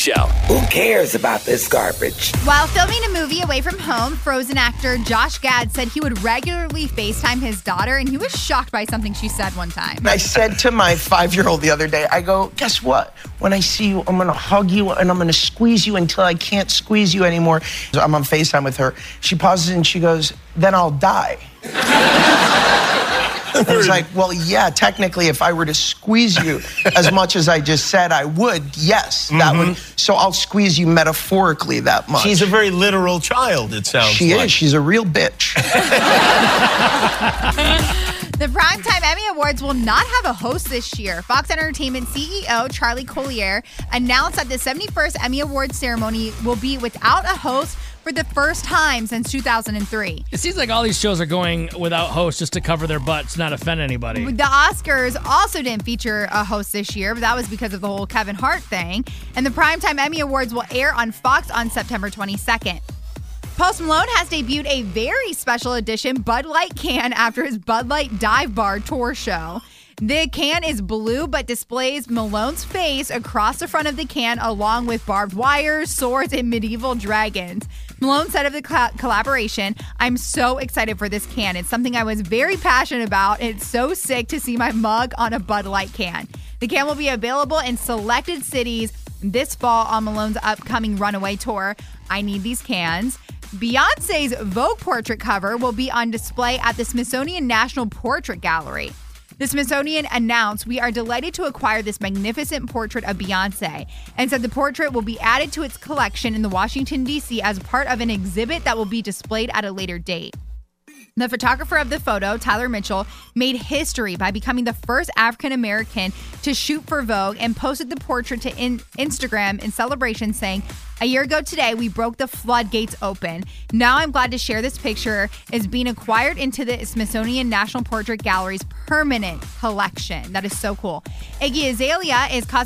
Show. Who cares about this garbage? While filming a movie away from home, Frozen actor Josh Gad said he would regularly FaceTime his daughter, and he was shocked by something she said one time. I said to my 5-year-old the other day, I go, guess what? When I see you, I'm going to hug you and I'm going to squeeze you until I can't squeeze you anymore. So I'm on FaceTime with her. She pauses and she goes, then I'll die. I was like, well, yeah, technically, if I were to squeeze you as much as I just said I would, yes, that would. So I'll squeeze you metaphorically that much. She's a very literal child, it sounds like. She is. She's a real bitch. The Primetime Emmy Awards will not have a host this year. Fox Entertainment CEO Charlie Collier announced that the 71st Emmy Awards ceremony will be without a host for the first time since 2003. It seems like all these shows are going without hosts just to cover their butts, not offend anybody. The Oscars also didn't feature a host this year, but that was because of the whole Kevin Hart thing. And the Primetime Emmy Awards will air on Fox on September 22nd. Post Malone has debuted a very special edition Bud Light can after his Bud Light Dive Bar tour show. The can is blue but displays Malone's face across the front of the can along with barbed wires, swords, and medieval dragons. Malone said of the collaboration, "I'm so excited for this can. It's something I was very passionate about. It's so sick to see my mug on a Bud Light can." The can will be available in selected cities this fall on Malone's upcoming Runaway tour. I need these cans. Beyonce's Vogue portrait cover will be on display at the Smithsonian National Portrait Gallery. The Smithsonian announced, "We are delighted to acquire this magnificent portrait of Beyonce," and said the portrait will be added to its collection in the Washington, D.C. as part of an exhibit that will be displayed at a later date. The photographer of the photo, Tyler Mitchell, made history by becoming the first African-American to shoot for Vogue and posted the portrait to Instagram in celebration, saying, "A year ago today, we broke the floodgates open. Now I'm glad to share this picture is being acquired into the Smithsonian National Portrait Gallery's permanent collection." That is so cool. Iggy Azalea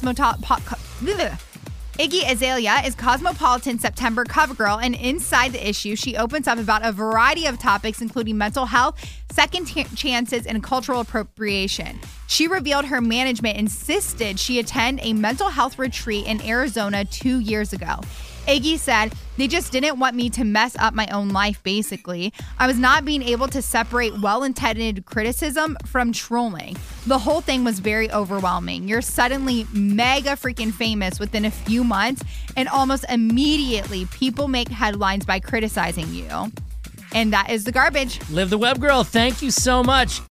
is Cosmopolitan's September cover girl, and inside the issue, she opens up about a variety of topics, including mental health, second chances, and cultural appropriation. She revealed her management insisted she attend a mental health retreat in Arizona 2 years ago. Iggy said, "They just didn't want me to mess up my own life, basically. I was not being able to separate well-intended criticism from trolling. The whole thing was very overwhelming. You're suddenly mega freaking famous within a few months, and almost immediately people make headlines by criticizing you." And that is the garbage. Live the Web Girl, thank you so much.